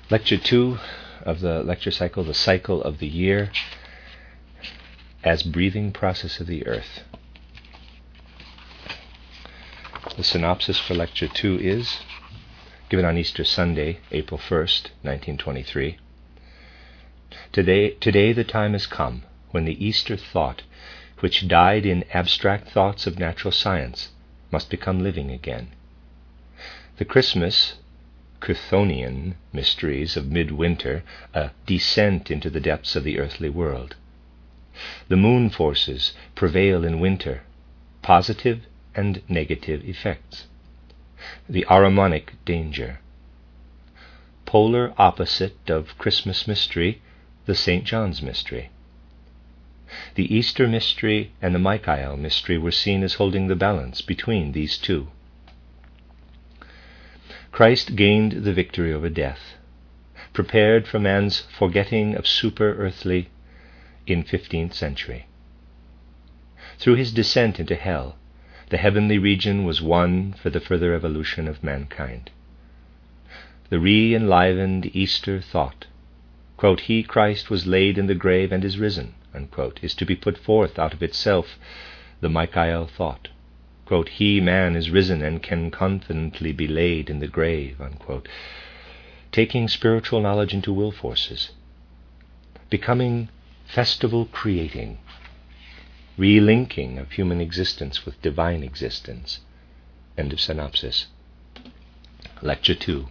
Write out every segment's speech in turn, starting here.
Lecture 2 of the lecture cycle, the cycle of the year as breathing process of the earth. The synopsis for Lecture 2 is given on Easter Sunday, April 1st, 1923. Today the time has come when the Easter thought, which died in abstract thoughts of natural science, must become living again. The Christmas Chthonian mysteries of midwinter, a descent into the depths of the earthly world. The moon forces prevail in winter, positive and negative effects. The Ahrimanic danger. Polar opposite of Christmas mystery, the St. John's mystery. The Easter mystery and the Michael mystery were seen as holding the balance between these two. Christ gained the victory over death, prepared for man's forgetting of super-earthly in 15th century. Through his descent into hell, the heavenly region was won for the further evolution of mankind. The re-enlivened Easter thought, quote, "He, Christ, was laid in the grave and is risen," unquote, is to be put forth out of itself. The Michael thought, quote, "He, man, is risen and can confidently be laid in the grave," unquote, taking spiritual knowledge into will forces, becoming festival creating, relinking of human existence with divine existence. End of synopsis. Lecture 2.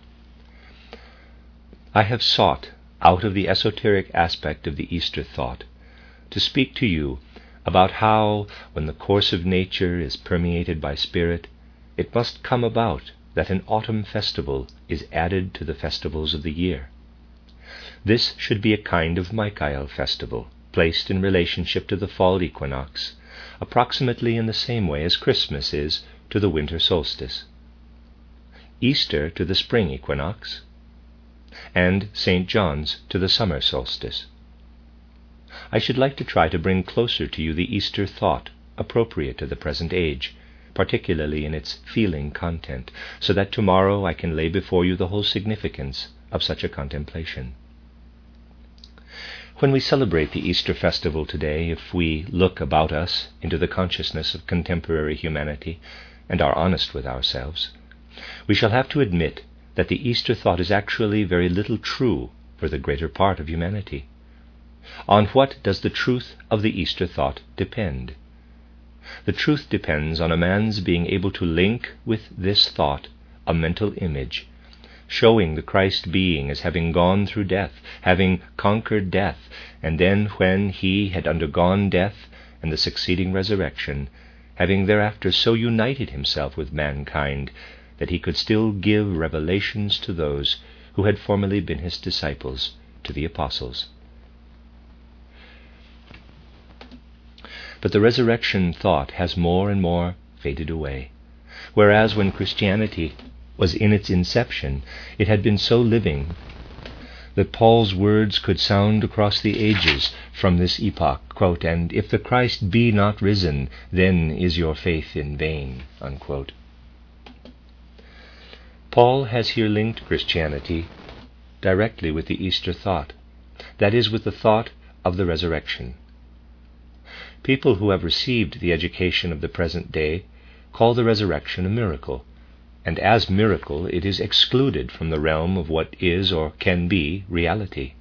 I have sought, out of the esoteric aspect of the Easter thought, to speak to you about how, when the course of nature is permeated by spirit, it must come about that an autumn festival is added to the festivals of the year. This should be a kind of Michael festival, placed in relationship to the fall equinox, approximately in the same way as Christmas is to the winter solstice, Easter to the spring equinox, and St. John's to the summer solstice. I should like to try to bring closer to you the Easter thought appropriate to the present age, particularly in its feeling content, so that tomorrow I can lay before you the whole significance of such a contemplation. When we celebrate the Easter festival today, if we look about us into the consciousness of contemporary humanity and are honest with ourselves, we shall have to admit that the Easter thought is actually very little true for the greater part of humanity. On what does the truth of the Easter thought depend? The truth depends on a man's being able to link with this thought a mental image, showing the Christ being as having gone through death, having conquered death, and then when he had undergone death and the succeeding resurrection, having thereafter so united himself with mankind that he could still give revelations to those who had formerly been his disciples, to the apostles. But the resurrection thought has more and more faded away, whereas when Christianity was in its inception, it had been so living that Paul's words could sound across the ages from this epoch, quote, "And if the Christ be not risen, then is your faith in vain," unquote. Paul has here linked Christianity directly with the Easter thought, that is, with the thought of the resurrection. People who have received the education of the present day call the resurrection a miracle, and as miracle it is excluded from the realm of what is or can be reality.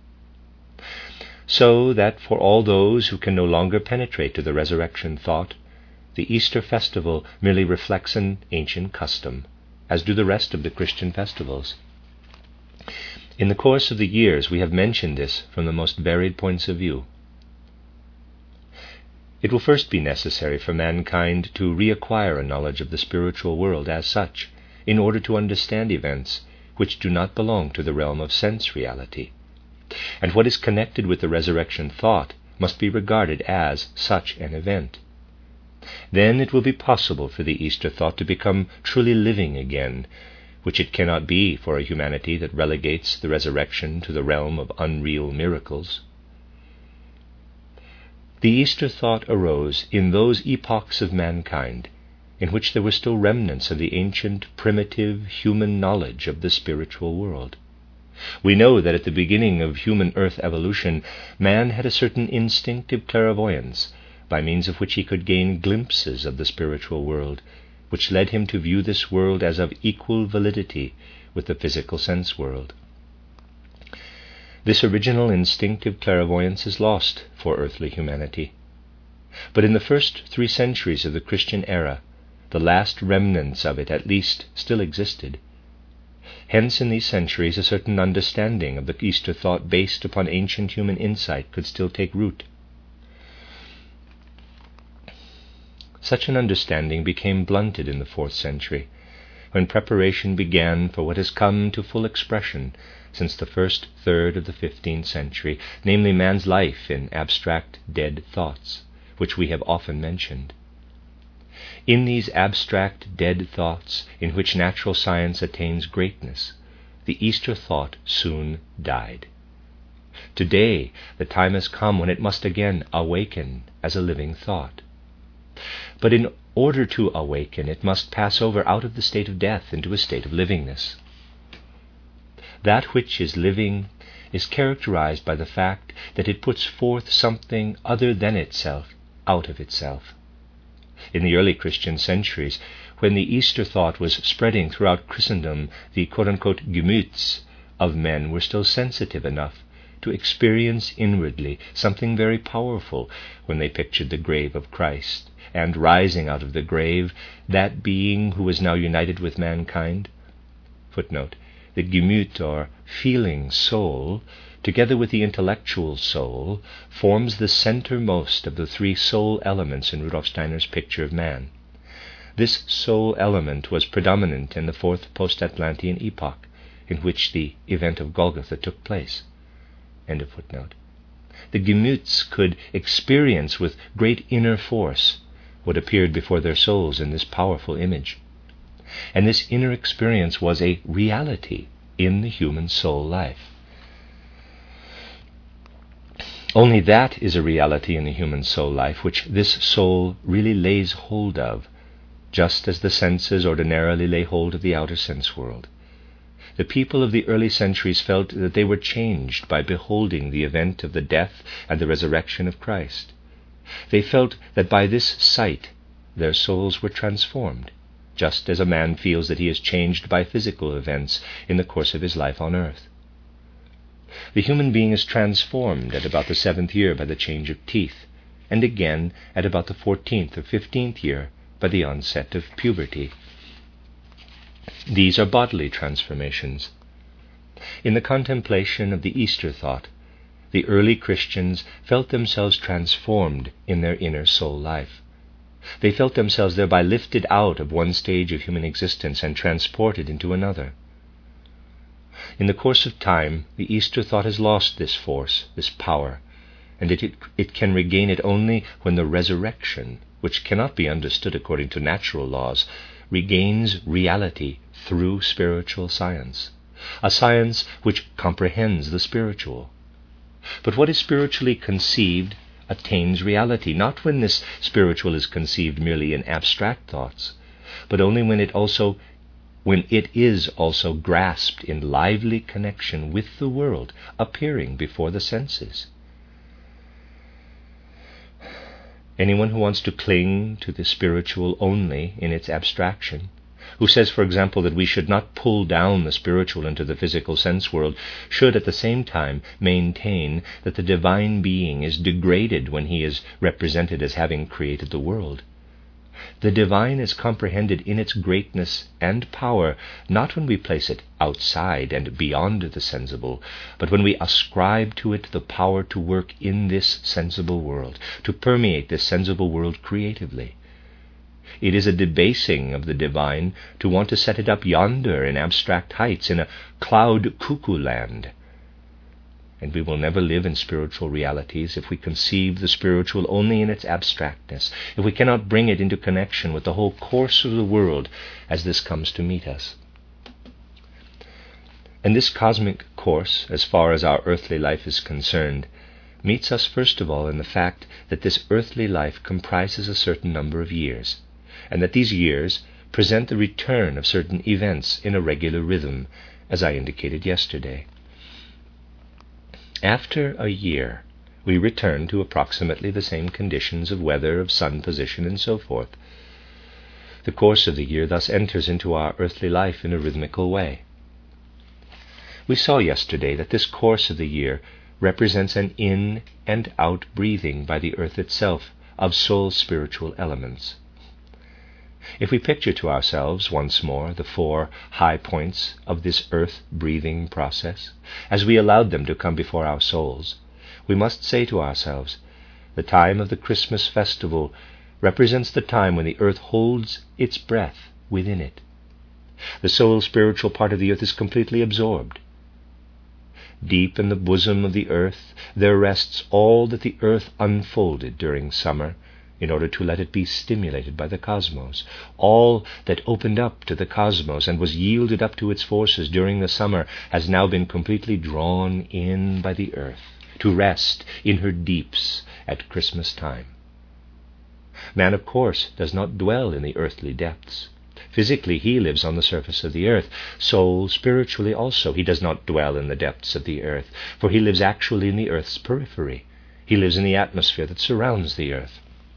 So that for all those who can no longer penetrate to the resurrection thought, the Easter festival merely reflects an ancient custom, as do the rest of the Christian festivals. In the course of the years we have mentioned this from the most varied points of view. It will first be necessary for mankind to reacquire a knowledge of the spiritual world as such, in order to understand events which do not belong to the realm of sense reality. And what is connected with the resurrection thought must be regarded as such an event. Then it will be possible for the Easter thought to become truly living again, which it cannot be for a humanity that relegates the resurrection to the realm of unreal miracles. The Easter thought arose in those epochs of mankind in which there were still remnants of the ancient, primitive human knowledge of the spiritual world. We know that at the beginning of human earth evolution, man had a certain instinctive clairvoyance, by means of which he could gain glimpses of the spiritual world, which led him to view this world as of equal validity with the physical sense world. This original instinctive clairvoyance is lost for earthly humanity. But in the first 3 centuries of the Christian era, the last remnants of it at least still existed. Hence in these centuries a certain understanding of the Easter thought based upon ancient human insight could still take root. Such an understanding became blunted in the 4th century, when preparation began for what has come to full expression since the first third of the 15th century, namely man's life in abstract dead thoughts, which we have often mentioned. In these abstract dead thoughts, in which natural science attains greatness, the Easter thought soon died. Today, the time has come when it must again awaken as a living thought. But in order to awaken, it must pass over out of the state of death into a state of livingness. That which is living is characterized by the fact that it puts forth something other than itself out of itself. In the early Christian centuries, when the Easter thought was spreading throughout Christendom, the quote-unquote Gemüts of men were still sensitive enough to experience inwardly something very powerful when they pictured the grave of Christ, and rising out of the grave, that being who was now united with mankind. Footnote: the Gemüt, or feeling soul, together with the intellectual soul, forms the centermost of the 3 soul elements in Rudolf Steiner's picture of man. This soul element was predominant in the 4th post-Atlantean epoch, in which the event of Golgotha took place. End of footnote. The Gemüts could experience with great inner force what appeared before their souls in this powerful image. And this inner experience was a reality in the human soul life. Only that is a reality in the human soul life which this soul really lays hold of, just as the senses ordinarily lay hold of the outer sense world. The people of the early centuries felt that they were changed by beholding the event of the death and the resurrection of Christ. They felt that by this sight their souls were transformed, just as a man feels that he is changed by physical events in the course of his life on earth. The human being is transformed at about the 7th year by the change of teeth, and again at about the 14th or 15th year by the onset of puberty. These are bodily transformations. In the contemplation of the Easter thought, the early Christians felt themselves transformed in their inner soul life. They felt themselves thereby lifted out of one stage of human existence and transported into another. In the course of time, the Easter thought has lost this force, this power, and it can regain it only when the resurrection, which cannot be understood according to natural laws, regains reality through spiritual science, a science which comprehends the spiritual. But what is spiritually conceived attains reality, not when this spiritual is conceived merely in abstract thoughts, but only when it is also grasped in lively connection with the world appearing before the senses. Anyone who wants to cling to the spiritual only in its abstraction, who says, for example, that we should not pull down the spiritual into the physical sense world, should at the same time maintain that the divine being is degraded when he is represented as having created the world. The divine is comprehended in its greatness and power, not when we place it outside and beyond the sensible, but when we ascribe to it the power to work in this sensible world, to permeate this sensible world creatively. It is a debasing of the divine to want to set it up yonder in abstract heights in a cloud cuckoo land. And we will never live in spiritual realities if we conceive the spiritual only in its abstractness, if we cannot bring it into connection with the whole course of the world as this comes to meet us. And this cosmic course, as far as our earthly life is concerned, meets us first of all in the fact that this earthly life comprises a certain number of years, and that these years present the return of certain events in a regular rhythm, as I indicated yesterday. After a year, we return to approximately the same conditions of weather, of sun position, and so forth. The course of the year thus enters into our earthly life in a rhythmical way. We saw yesterday that this course of the year represents an in and out breathing by the earth itself of soul spiritual elements. If we picture to ourselves once more the 4 high points of this earth breathing process, as we allowed them to come before our souls, we must say to ourselves, the time of the Christmas festival represents the time when the earth holds its breath within it. The soul spiritual part of the earth is completely absorbed. Deep in the bosom of the earth there rests all that the earth unfolded during summer in order to let it be stimulated by the cosmos. All that opened up to the cosmos and was yielded up to its forces during the summer has now been completely drawn in by the earth to rest in her deeps at Christmas time. Man, of course, does not dwell in the earthly depths. Physically, he lives on the surface of the earth. So, spiritually also, he does not dwell in the depths of the earth, for he lives actually in the earth's periphery. He lives in the atmosphere that surrounds the earth.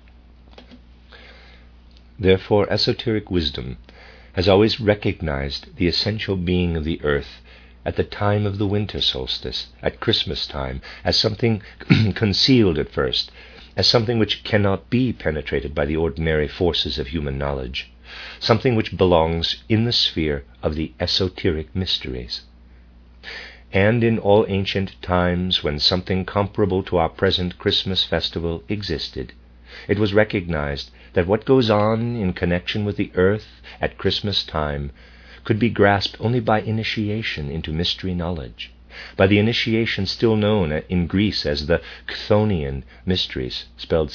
Therefore, esoteric wisdom has always recognized the essential being of the earth at the time of the winter solstice, at Christmas time, as something concealed at first, as something which cannot be penetrated by the ordinary forces of human knowledge, something which belongs in the sphere of the esoteric mysteries. And in all ancient times, when something comparable to our present Christmas festival existed, it was recognized that what goes on in connection with the earth at Christmas time could be grasped only by initiation into mystery knowledge, by the initiation still known in Greece as the Chthonian mysteries, spelled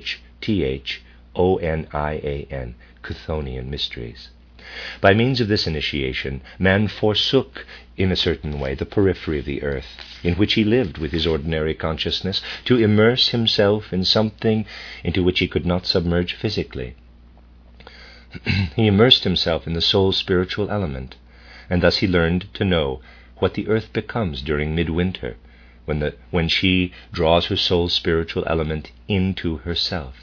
Chthonian, Chthonian mysteries. By means of this initiation, man forsook, in a certain way, the periphery of the earth, in which he lived with his ordinary consciousness, to immerse himself in something into which he could not submerge physically. He immersed himself in the soul's spiritual element, and thus he learned to know what the earth becomes during midwinter, when she draws her soul's spiritual element into herself.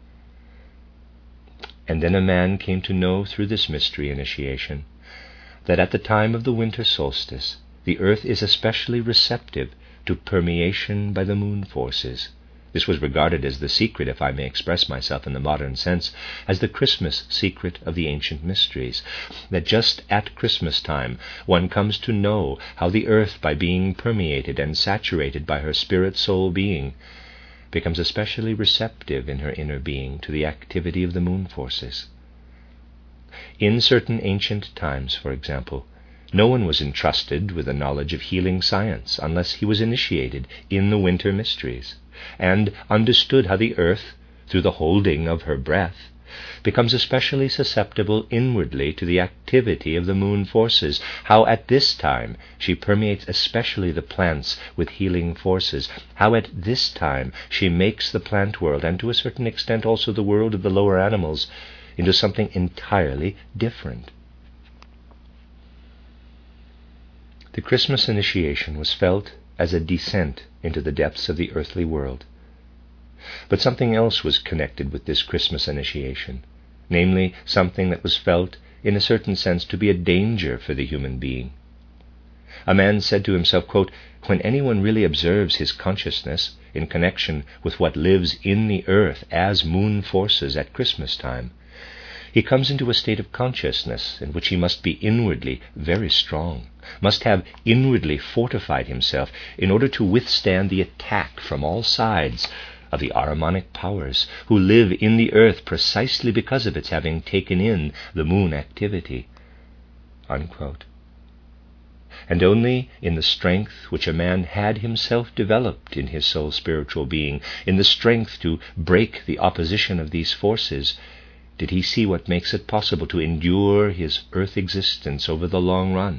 And then a man came to know through this mystery initiation that at the time of the winter solstice the earth is especially receptive to permeation by the moon forces. This was regarded as the secret, if I may express myself in the modern sense, as the Christmas secret of the ancient mysteries, that just at Christmas time one comes to know how the earth, by being permeated and saturated by her spirit-soul being, becomes especially receptive in her inner being to the activity of the moon forces. In certain ancient times, for example, no one was entrusted with the knowledge of healing science unless he was initiated in the winter mysteries, and understood how the earth, through the holding of her breath, becomes especially susceptible inwardly to the activity of the moon forces, how at this time she permeates especially the plants with healing forces, how at this time she makes the plant world, and to a certain extent also the world of the lower animals, into something entirely different. The Christmas initiation was felt as a descent into the depths of the earthly world. But something else was connected with this Christmas initiation, namely something that was felt, in a certain sense, to be a danger for the human being. A man said to himself, quote, "When anyone really observes his consciousness in connection with what lives in the earth as moon forces at Christmas time, he comes into a state of consciousness in which he must be inwardly very strong, must have inwardly fortified himself in order to withstand the attack from all sides of the Ahrimanic powers, who live in the earth precisely because of its having taken in the moon activity." Unquote. And only in the strength which a man had himself developed in his soul spiritual being, in the strength to break the opposition of these forces, did he see what makes it possible to endure his earth existence over the long run.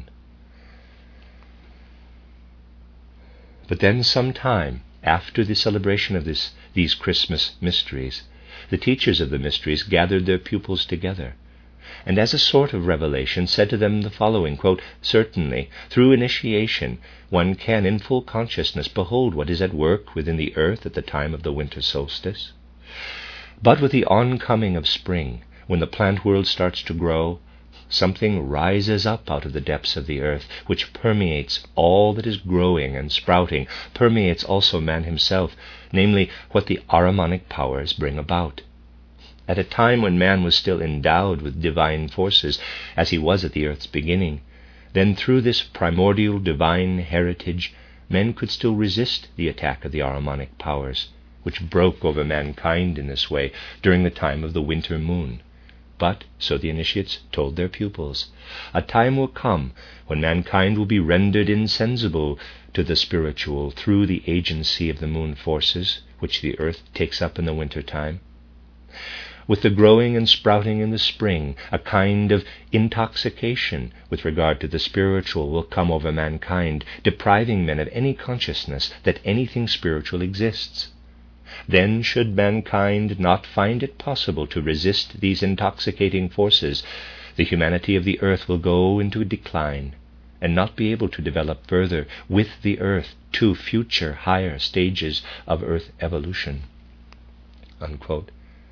But then, some time after the celebration of these Christmas mysteries, the teachers of the mysteries gathered their pupils together and as a sort of revelation said to them the following, quote, "Certainly, through initiation, one can in full consciousness behold what is at work within the earth at the time of the winter solstice. But with the oncoming of spring, when the plant world starts to grow, something rises up out of the depths of the earth, which permeates all that is growing and sprouting, permeates also man himself, namely, what the Ahrimanic powers bring about. At a time when man was still endowed with divine forces, as he was at the earth's beginning, then through this primordial divine heritage, men could still resist the attack of the Ahrimanic powers, which broke over mankind in this way during the time of the winter moon. But, so the initiates told their pupils, a time will come when mankind will be rendered insensible to the spiritual through the agency of the moon forces, which the earth takes up in the winter time. With the growing and sprouting in the spring, a kind of intoxication with regard to the spiritual will come over mankind, depriving men of any consciousness that anything spiritual exists. Then, should mankind not find it possible to resist these intoxicating forces, the humanity of the earth will go into decline and not be able to develop further with the earth to future higher stages of earth evolution." Unquote.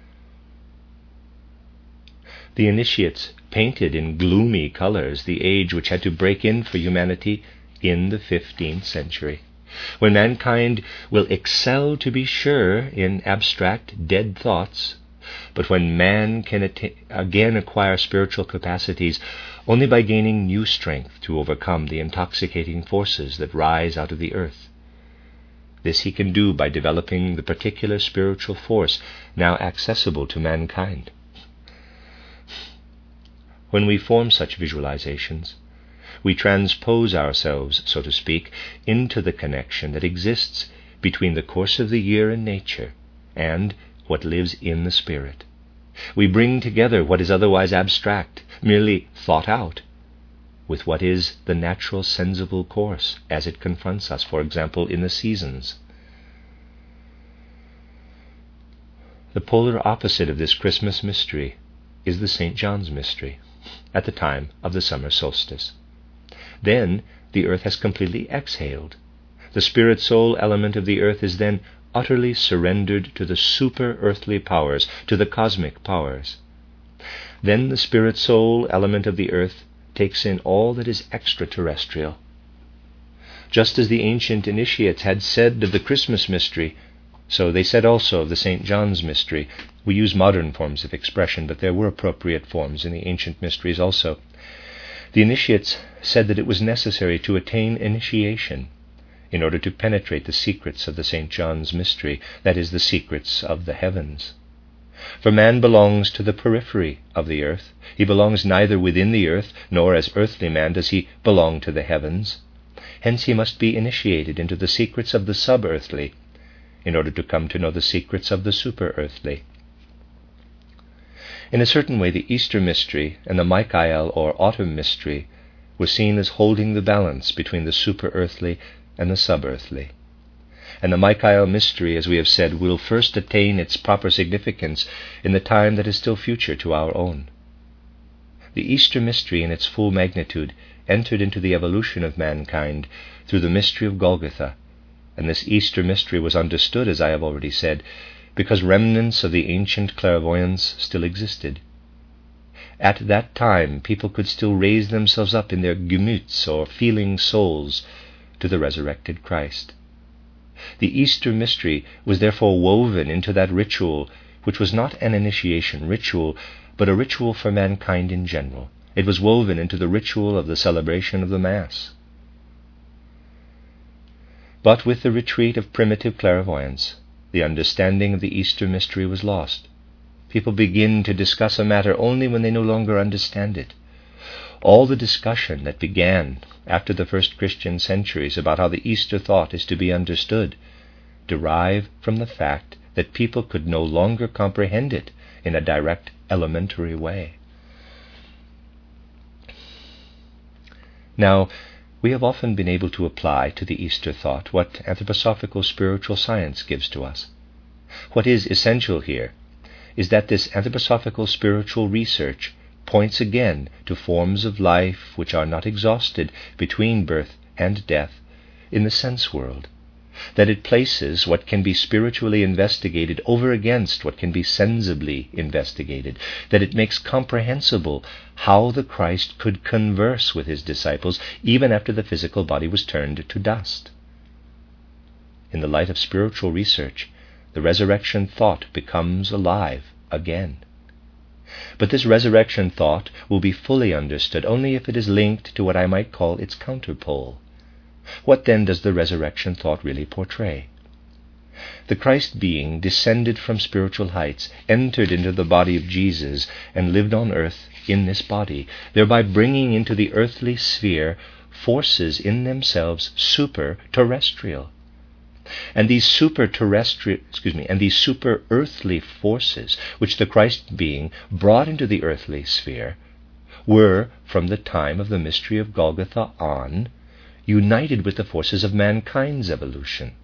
The initiates painted in gloomy colors the age which had to break in for humanity in the 15th century, when mankind will excel, to be sure, in abstract, dead thoughts, but when man can again acquire spiritual capacities only by gaining new strength to overcome the intoxicating forces that rise out of the earth. This he can do by developing the particular spiritual force now accessible to mankind. When we form such visualizations, we transpose ourselves, so to speak, into the connection that exists between the course of the year in nature and what lives in the spirit. We bring together what is otherwise abstract, merely thought out, with what is the natural sensible course as it confronts us, for example, in the seasons. The polar opposite of this Christmas mystery is the St. John's mystery at the time of the summer solstice. Then the earth has completely exhaled. The spirit-soul element of the earth is then utterly surrendered to the super-earthly powers, to the cosmic powers. Then the spirit-soul element of the earth takes in all that is extraterrestrial. Just as the ancient initiates had said of the Christmas mystery, so they said also of the St. John's mystery. We use modern forms of expression, but there were appropriate forms in the ancient mysteries also. The initiates said that it was necessary to attain initiation in order to penetrate the secrets of the St. John's mystery, that is, the secrets of the heavens. For man belongs to the periphery of the earth. He belongs neither within the earth, nor as earthly man does he belong to the heavens. Hence he must be initiated into the secrets of the sub-earthly, in order to come to know the secrets of the super-earthly. In a certain way, the Easter mystery and the Michael or autumn mystery were seen as holding the balance between the super-earthly and the sub-earthly. And the Michael mystery, as we have said, will first attain its proper significance in the time that is still future to our own. The Easter mystery in its full magnitude entered into the evolution of mankind through the mystery of Golgotha, and this Easter mystery was understood, as I have already said, because remnants of the ancient clairvoyance still existed. At that time, people could still raise themselves up in their gemüts, or feeling souls, to the resurrected Christ. The Easter mystery was therefore woven into that ritual, which was not an initiation ritual, but a ritual for mankind in general. It was woven into the ritual of the celebration of the Mass. But with the retreat of primitive clairvoyance, the understanding of the Easter mystery was lost. People begin to discuss a matter only when they no longer understand it. All the discussion that began after the first Christian centuries about how the Easter thought is to be understood derive from the fact that people could no longer comprehend it in a direct, elementary way. Now, we have often been able to apply to the Easter thought what anthroposophical spiritual science gives to us. What is essential here is that this anthroposophical spiritual research points again to forms of life which are not exhausted between birth and death in the sense world, that it places what can be spiritually investigated over against what can be sensibly investigated, that it makes comprehensible how the Christ could converse with his disciples even after the physical body was turned to dust. In the light of spiritual research, the resurrection thought becomes alive again. But this resurrection thought will be fully understood only if it is linked to what I might call its counterpole. What then does the resurrection thought really portray? The Christ being descended from spiritual heights, entered into the body of Jesus, and lived on earth in this body, thereby bringing into the earthly sphere forces in themselves super-terrestrial. And these super-earthly forces, which the Christ being brought into the earthly sphere, were, from the time of the mystery of Golgotha on, united with the forces of mankind's evolution.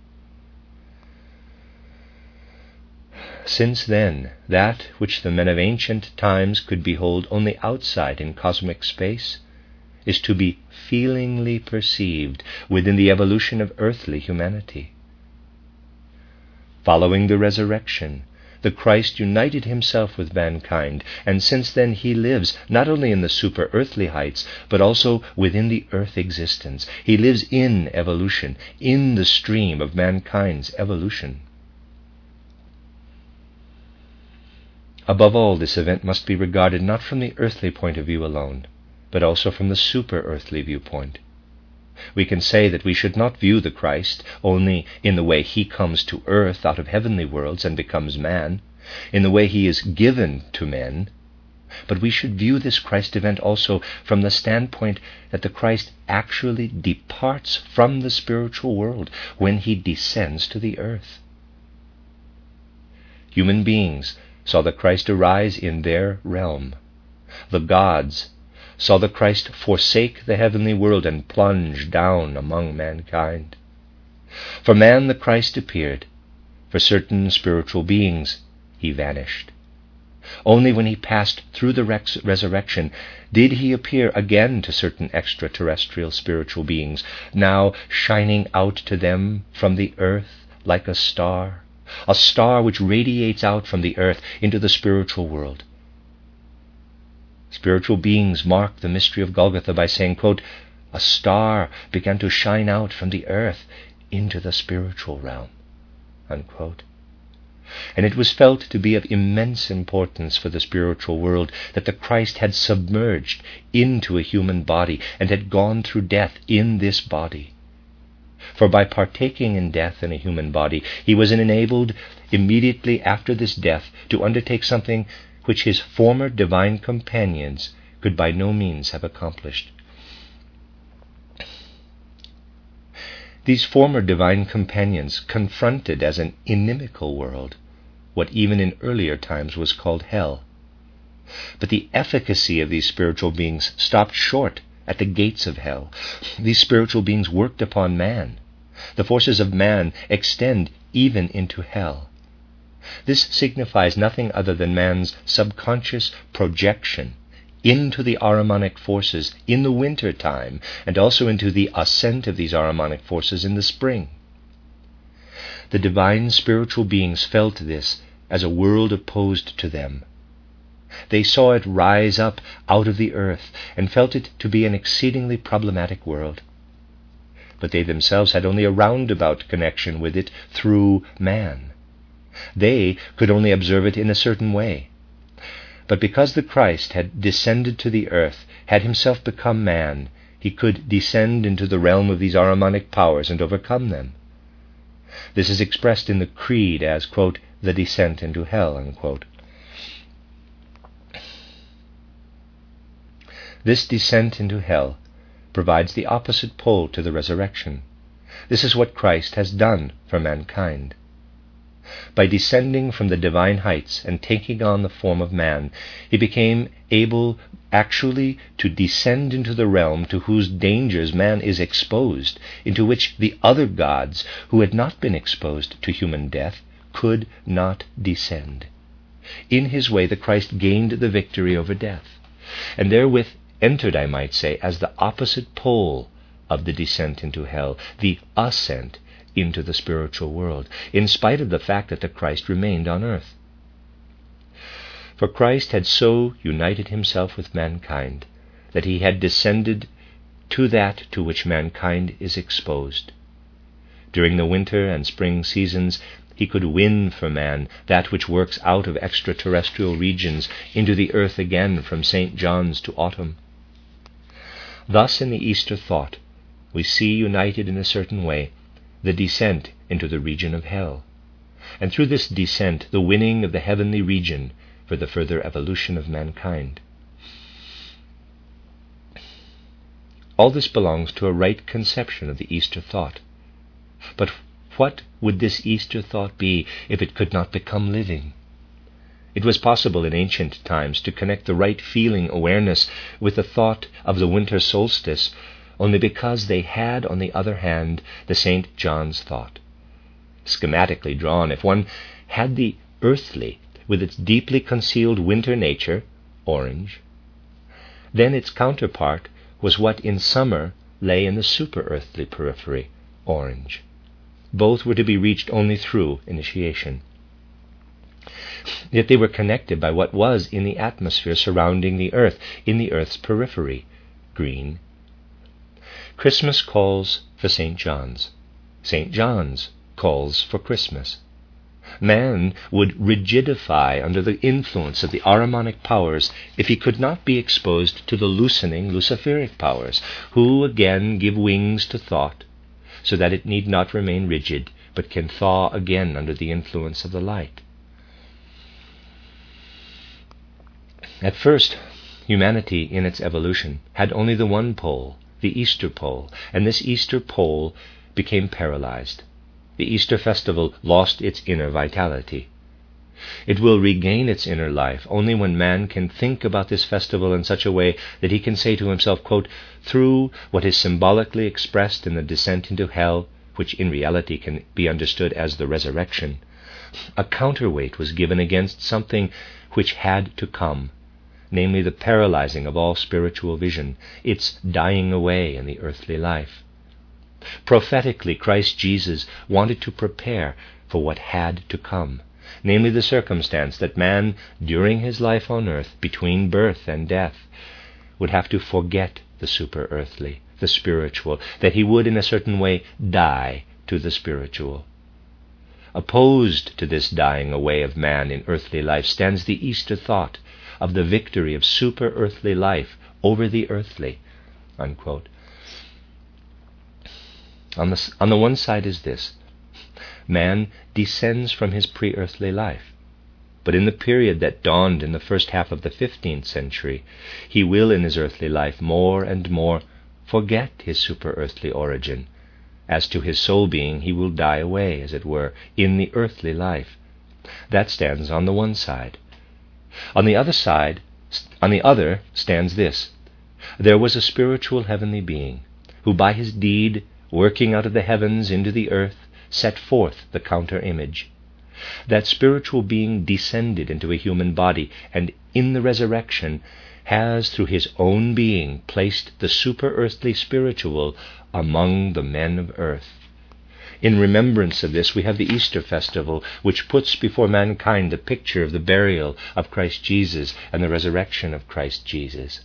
Since then, that which the men of ancient times could behold only outside in cosmic space is to be feelingly perceived within the evolution of earthly humanity. Following the resurrection, the Christ united himself with mankind, and since then he lives not only in the super-earthly heights, but also within the earth existence. He lives in evolution, in the stream of mankind's evolution. Above all, this event must be regarded not from the earthly point of view alone, but also from the super-earthly viewpoint. We can say that we should not view the Christ only in the way he comes to earth out of heavenly worlds and becomes man, in the way he is given to men, but we should view this Christ event also from the standpoint that the Christ actually departs from the spiritual world when he descends to the earth. Human beings saw the Christ arise in their realm. The gods saw the Christ forsake the heavenly world and plunge down among mankind. For man the Christ appeared. For certain spiritual beings he vanished. Only when he passed through the resurrection did he appear again to certain extraterrestrial spiritual beings, now shining out to them from the earth like a star which radiates out from the earth into the spiritual world. Spiritual beings mark the mystery of Golgotha by saying, quote, "A star began to shine out from the earth into the spiritual realm," unquote. And it was felt to be of immense importance for the spiritual world that the Christ had submerged into a human body and had gone through death in this body. For by partaking in death in a human body, he was enabled immediately after this death to undertake something which his former divine companions could by no means have accomplished. These former divine companions confronted as an inimical world what even in earlier times was called hell. But the efficacy of these spiritual beings stopped short at the gates of hell. These spiritual beings worked upon man. The forces of man extend even into hell. This signifies nothing other than man's subconscious projection into the Ahrimanic forces in the winter time, and also into the ascent of these Ahrimanic forces in the spring. The divine spiritual beings felt this as a world opposed to them. They saw it rise up out of the earth and felt it to be an exceedingly problematic world. But they themselves had only a roundabout connection with it through man. They could only observe it in a certain way. But because the Christ had descended to the earth, had himself become man, he could descend into the realm of these Ahrimanic powers and overcome them. This is expressed in the Creed as, quote, "the descent into hell," unquote. This descent into hell provides the opposite pole to the resurrection. This is what Christ has done for mankind. By descending from the divine heights and taking on the form of man, he became able actually to descend into the realm to whose dangers man is exposed, into which the other gods who had not been exposed to human death could not descend. In his way, the Christ gained the victory over death. and therewith entered, I might say, as the opposite pole of the descent into hell, the ascent into the spiritual world, in spite of the fact that the Christ remained on earth. For Christ had so united himself with mankind that he had descended to that to which mankind is exposed. During the winter and spring seasons, he could win for man that which works out of extraterrestrial regions into the earth again from St. John's to autumn. Thus in the Easter thought, we see united in a certain way the descent into the region of hell, and through this descent the winning of the heavenly region for the further evolution of mankind. All this belongs to a right conception of the Easter thought. But what would this Easter thought be if it could not become living? It was possible in ancient times to connect the right feeling awareness with the thought of the winter solstice only because they had, on the other hand, the St. John's thought. Schematically drawn, if one had the earthly with its deeply concealed winter nature, orange, then its counterpart was what in summer lay in the super-earthly periphery, orange. Both were to be reached only through initiation. Yet they were connected by what was in the atmosphere surrounding the earth, in the earth's periphery, green. Christmas calls for St. John's. St. John's calls for Christmas. Man would rigidify under the influence of the Ahrimanic powers if he could not be exposed to the loosening Luciferic powers, who again give wings to thought, so that it need not remain rigid, but can thaw again under the influence of the light. At first, humanity in its evolution had only the one pole, the Easter pole, and this Easter pole became paralyzed. The Easter festival lost its inner vitality. It will regain its inner life only when man can think about this festival in such a way that he can say to himself, quote, through what is symbolically expressed in the descent into hell, which in reality can be understood as the resurrection, a counterweight was given against something which had to come, namely the paralyzing of all spiritual vision, its dying away in the earthly life. Prophetically, Christ Jesus wanted to prepare for what had to come, namely the circumstance that man, during his life on earth, between birth and death, would have to forget the super-earthly, the spiritual, that he would in a certain way die to the spiritual. Opposed to this dying away of man in earthly life stands the Easter thought of the victory of super-earthly life over the earthly, unquote. On the one side is this: man descends from his pre-earthly life, but in the period that dawned in the first half of the 15th century, he will in his earthly life more and more forget his super-earthly origin. As to his soul being, he will die away, as it were, in the earthly life. That stands on the one side. On the other stands this: there was a spiritual heavenly being, who by his deed, working out of the heavens into the earth, set forth the counter-image. That spiritual being descended into a human body, and in the resurrection has, through his own being, placed the super-earthly spiritual among the men of earth. In remembrance of this, we have the Easter festival, which puts before mankind the picture of the burial of Christ Jesus and the resurrection of Christ Jesus.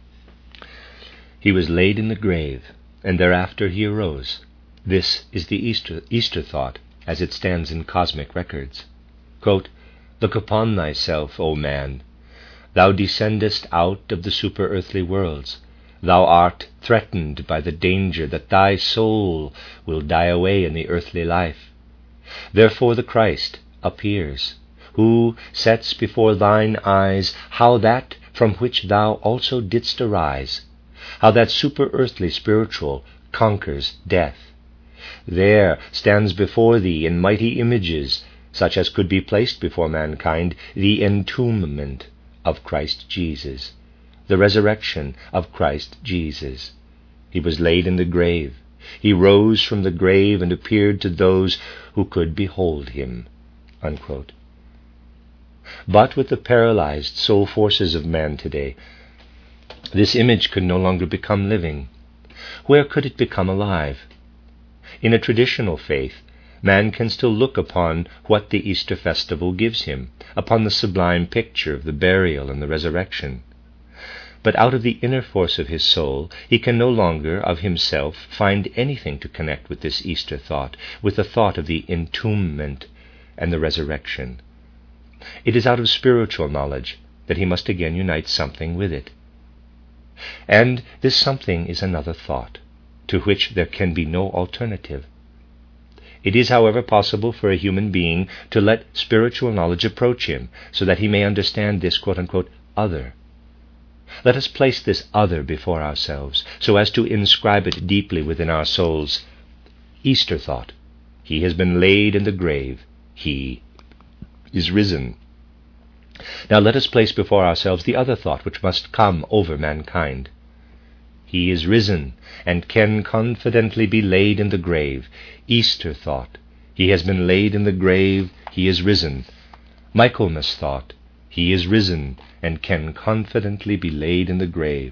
He was laid in the grave, and thereafter he arose. This is the Easter thought, as it stands in cosmic records. Quote, look upon thyself, O man. Thou descendest out of the super-earthly worlds. Thou art threatened by the danger that thy soul will die away in the earthly life. Therefore the Christ appears, who sets before thine eyes how that from which thou also didst arise, how that super-earthly spiritual conquers death. There stands before thee in mighty images, such as could be placed before mankind, the entombment of Christ Jesus, the resurrection of Christ Jesus. He was laid in the grave. He rose from the grave and appeared to those who could behold him. Unquote. But with the paralyzed soul forces of man today, This image could no longer become living. Where could it become alive? In a traditional faith, man can still look upon what the Easter festival gives him, upon the sublime picture of the burial and the resurrection. But out of the inner force of his soul, he can no longer of himself find anything to connect with this Easter thought, with the thought of the entombment and the resurrection. It is out of spiritual knowledge that he must again unite something with it. And this something is another thought, to which there can be no alternative. It is, however, possible for a human being to let spiritual knowledge approach him, so that he may understand this quote-unquote other. Let us place this other before ourselves, so as to inscribe it deeply within our souls. Easter thought. He has been laid in the grave. He is risen. Now let us place before ourselves the other thought which must come over mankind. He is risen, and can confidently be laid in the grave. Easter thought. He has been laid in the grave. He is risen. Michaelmas thought. He is risen, and can confidently be laid in the grave.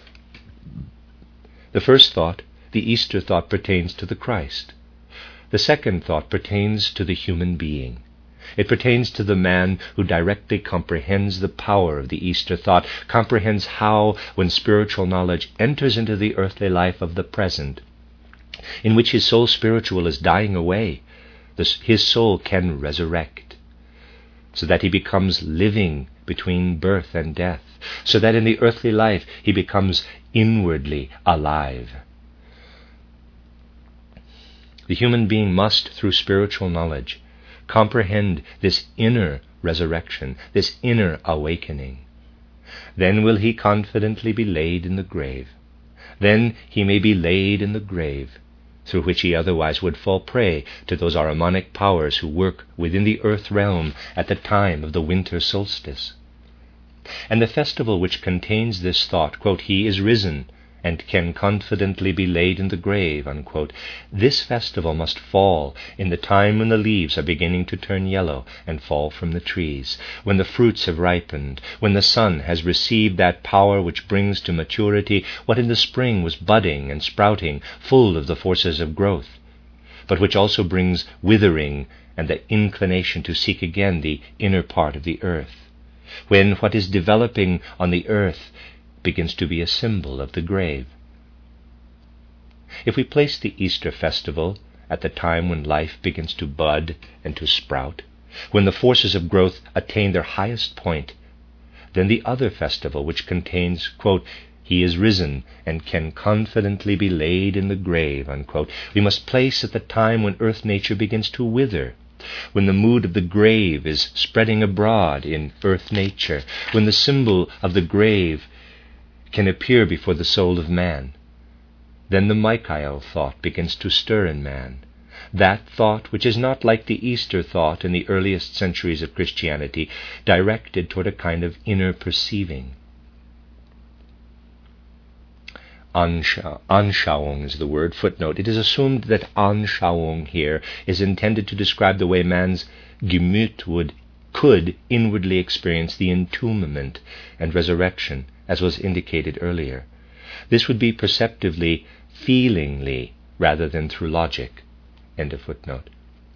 The first thought, the Easter thought, pertains to the Christ. The second thought pertains to the human being. It pertains to the man who directly comprehends the power of the Easter thought, comprehends how, when spiritual knowledge enters into the earthly life of the present, in which his soul spiritual is dying away, his soul can resurrect, so that he becomes living between birth and death, so that in the earthly life he becomes inwardly alive. The human being must, through spiritual knowledge, comprehend this inner resurrection, this inner awakening. Then will he confidently be laid in the grave. Then he may be laid in the grave, through which he otherwise would fall prey to those Ahrimanic powers who work within the earth realm at the time of the winter solstice. And the festival which contains this thought, quote, he is risen, and can confidently be laid in the grave, unquote. This festival must fall in the time when the leaves are beginning to turn yellow and fall from the trees, when the fruits have ripened, when the sun has received that power which brings to maturity what in the spring was budding and sprouting, full of the forces of growth, but which also brings withering and the inclination to seek again the inner part of the earth, when what is developing on the earth begins to be a symbol of the grave. If we place the Easter festival at the time when life begins to bud and to sprout, when the forces of growth attain their highest point, then the other festival which contains, quote, he is risen and can confidently be laid in the grave, unquote, we must place at the time when earth nature begins to wither, when the mood of the grave is spreading abroad in earth nature, when the symbol of the grave can appear before the soul of man. Then the Michael thought begins to stir in man, that thought which is not like the Easter thought in the earliest centuries of Christianity, directed toward a kind of inner perceiving. Anschauung is the word. Footnote. It is assumed that Anschauung here is intended to describe the way man's Gemüt could inwardly experience the entombment and resurrection, as was indicated earlier. This would be perceptively, feelingly, rather than through logic. End of footnote.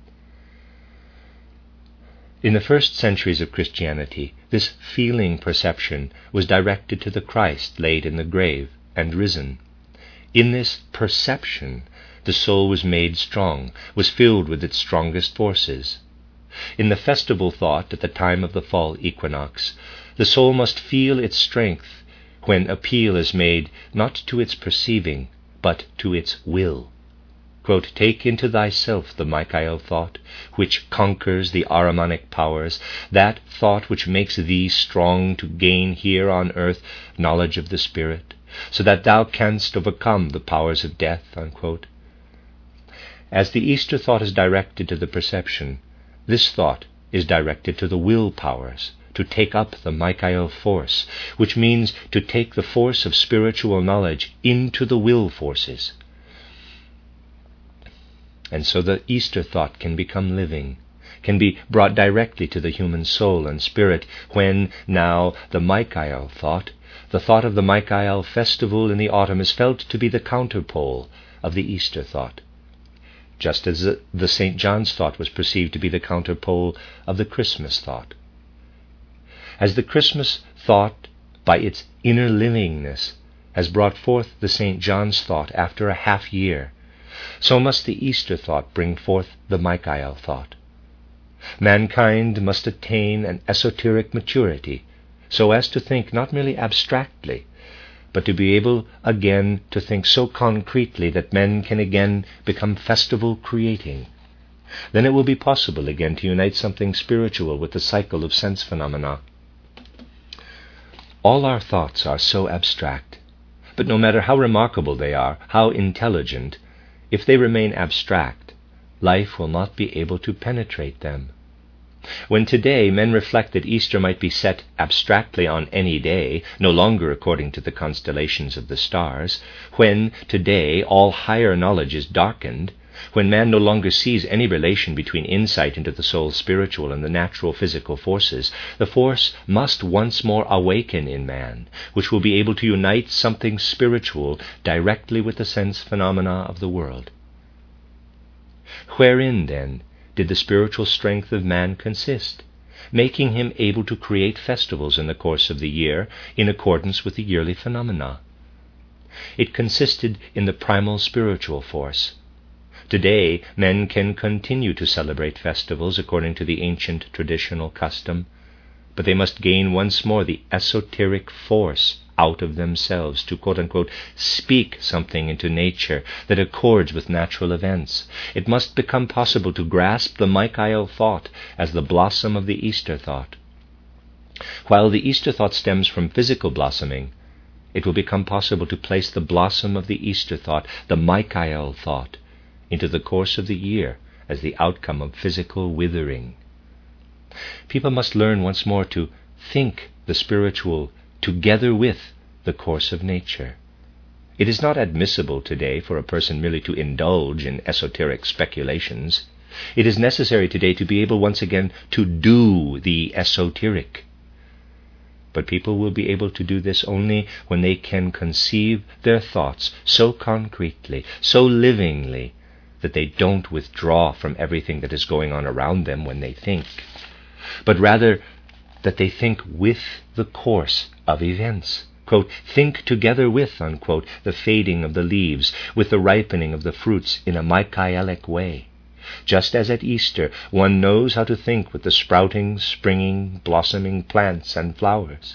In the first centuries of Christianity, this feeling perception was directed to the Christ laid in the grave and risen. In this perception, the soul was made strong, was filled with its strongest forces. In the festival thought at the time of the fall equinox, the soul must feel its strength when appeal is made not to its perceiving, but to its will. Quote, take into thyself the Michael thought, which conquers the Ahrimanic powers, that thought which makes thee strong to gain here on earth knowledge of the Spirit, so that thou canst overcome the powers of death, unquote. As the Easter thought is directed to the perception, this thought is directed to the will powers, to take up the Michael force, which means to take the force of spiritual knowledge into the will forces. And so the Easter thought can become living, can be brought directly to the human soul and spirit when now the Michael thought, the thought of the Michael festival in the autumn, is felt to be the counterpole of the Easter thought, just as the St. John's thought was perceived to be the counterpole of the Christmas thought. As the Christmas thought, by its inner livingness, has brought forth the St. John's thought after a half year, so must the Easter thought bring forth the Michael thought. Mankind must attain an esoteric maturity, so as to think not merely abstractly, but to be able again to think so concretely that men can again become festival creating. Then it will be possible again to unite something spiritual with the cycle of sense phenomena. All our thoughts are so abstract, but no matter how remarkable they are, how intelligent, if they remain abstract, life will not be able to penetrate them. When today men reflect that Easter might be set abstractly on any day, no longer according to the constellations of the stars, when today all higher knowledge is darkened, when man no longer sees any relation between insight into the soul's spiritual and the natural physical forces, the force must once more awaken in man, which will be able to unite something spiritual directly with the sense phenomena of the world. Wherein, then, did the spiritual strength of man consist, making him able to create festivals in the course of the year in accordance with the yearly phenomena? It consisted in the primal spiritual force. Today, men can continue to celebrate festivals according to the ancient traditional custom, but they must gain once more the esoteric force out of themselves to, quote-unquote, speak something into nature that accords with natural events. It must become possible to grasp the Michael thought as the blossom of the Easter thought. While the Easter thought stems from physical blossoming, it will become possible to place the blossom of the Easter thought, the Michael thought, into the course of the year as the outcome of physical withering. People must learn once more to think the spiritual together with the course of nature. It is not admissible today for a person merely to indulge in esoteric speculations. It is necessary today to be able once again to do the esoteric. But people will be able to do this only when they can conceive their thoughts so concretely, so livingly, that they don't withdraw from everything that is going on around them when they think, but rather that they think with the course of events. Quote, think together with, unquote, the fading of the leaves, with the ripening of the fruits in a Michaelic way. Just as at Easter, one knows how to think with the sprouting, springing, blossoming plants and flowers.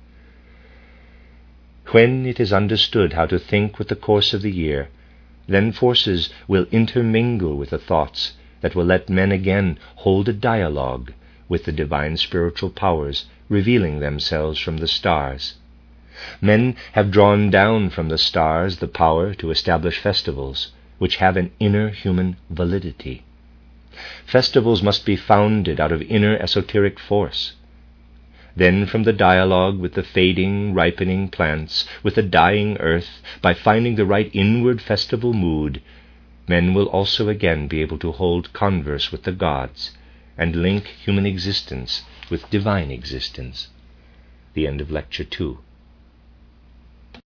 When it is understood how to think with the course of the year, then forces will intermingle with the thoughts that will let men again hold a dialogue with the divine spiritual powers revealing themselves from the stars. Men have drawn down from the stars the power to establish festivals which have an inner human validity. Festivals must be founded out of inner esoteric force. Then from the dialogue with the fading, ripening plants, with the dying earth, by finding the right inward festival mood, men will also again be able to hold converse with the gods and link human existence with divine existence. The end of Lecture 2.